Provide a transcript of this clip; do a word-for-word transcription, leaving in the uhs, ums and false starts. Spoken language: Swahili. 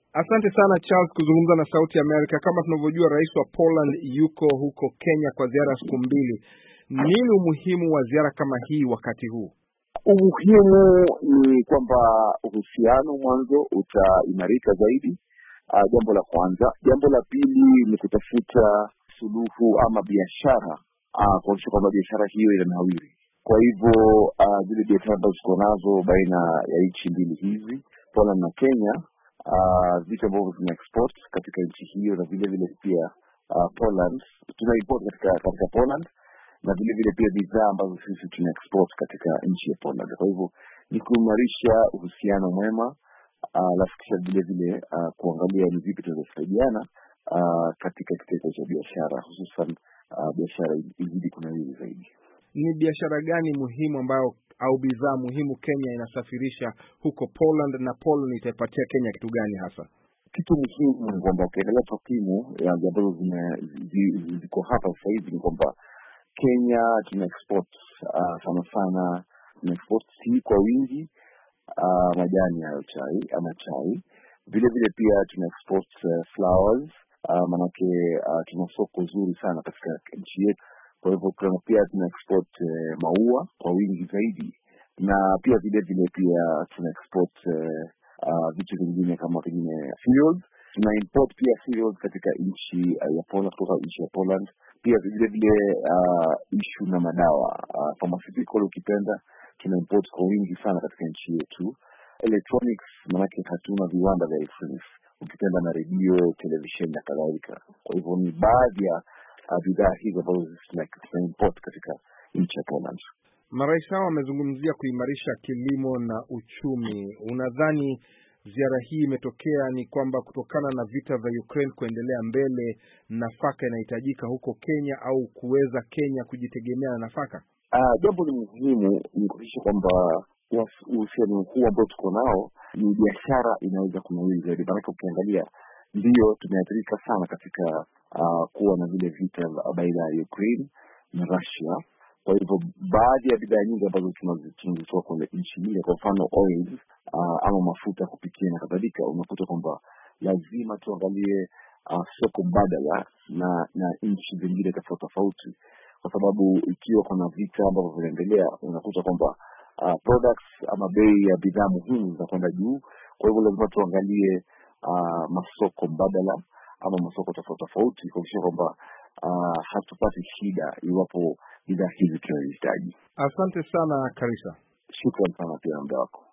Asante sana Charles kuzungumza na Sauti ya Amerika. Kama tunavyojua, rais wa Poland yuko huko Kenya kwa ziara siku mbili. Nini umuhimu wa ziara kama hii wakati huu? Umuhimu ni kwamba uhusiano mwanzo utaimarika zaidi. Uh, jambo la kwanza. Jambo la pili ni kutafuta suluhu ama biashara, uh, kuhakikisha kwamba biashara hiyo inanawiri. Kwa hivyo uh, zile biashara ambazo tuko nazo baina ya nchi mbili hizi, Poland na Kenya, uh, vitu ambavyo tuna export katika nchi hiyo, na vile vile pia uh, Poland tuna import katika katika Poland, na vile vile pia bidhaa ambazo sisi tuna export katika nchi ya Poland. Kwa hivyo ni kuimarisha uhusiano mwema, alafu kisha vile vile uh, kuangalia ni vipi tunaweza uh, katika kitengo cha biashara, hususan uh, biashara izidi kunawiri zaidi. Ni biashara gani muhimu ambayo au bidhaa muhimu Kenya inasafirisha huko Poland, na Poland itaipatia Kenya kitu gani hasa? Kitu muhimu ni kwamba ukiangalia takwimu ambazo ziko hapa sasa hivi ni kwamba Kenya tuna export uh, sana sana tuna export tea kwa wingi, uh, majani ya chai ama chai. Vile vile pia tuna export uh, flowers, uh, manake uh, tuna soko zuri sana katika nchi yetu. Kwa hivyo kuna pia tuna export uh, maua kwa wingi zaidi, na pia vile vile pia tuna export uh, uh, vitu vingine kama vile cereals. Tuna import pia cereals katika nchi uh, ya Poland, kutoka nchi ya Poland. Pia vile vile uh, issue na madawa, uh, pharmaceutical ukipenda, tuna import kwa wingi sana katika nchi yetu. Electronics, manake hatuna viwanda vya electronics, ukipenda na radio, television na kadhalika. Kwa hivyo ni baadhi ya uh, bidhaa hizo ambazo tuna import katika nchi ya Poland. Marais hao wamezungumzia kuimarisha kilimo na uchumi. Unadhani ziara hii imetokea ni kwamba kutokana na vita vya Ukraine kuendelea mbele, nafaka inahitajika huko Kenya, au kuweza Kenya kujitegemea na nafaka? Ah, jambo ni muhimu ni kuhakikisha kwamba uhusiano huu ambao tuko nao ni biashara inaweza kunawiri zaidi. Maana ukiangalia ndio tumeathirika sana katika uh, kuwa na vile vita baina ya Ukraine na Russia. Kwa hivyo baadhi ya bidhaa nyingi ambazo tunazitoa kwa nchi nyingine, kwa mfano oil uh, ama mafuta kupikia na kadhalika, unakuta kwamba lazima tuangalie uh, soko mbadala na na nchi zingine tofauti tofauti, kwa sababu ikiwa kuna vita ambavyo vinaendelea, unakuta kwamba uh, products ama bei ya bidhaa muhimu zinakwenda juu. Kwa hivyo lazima tuangalie uh, masoko mbadala ama masoko tofauti tofauti kuhakikisha kwamba uh, hatupati shida iwapo bidhaa hizi tunahitaji. Asante sana Karisa. Shukrani sana pia muda wako.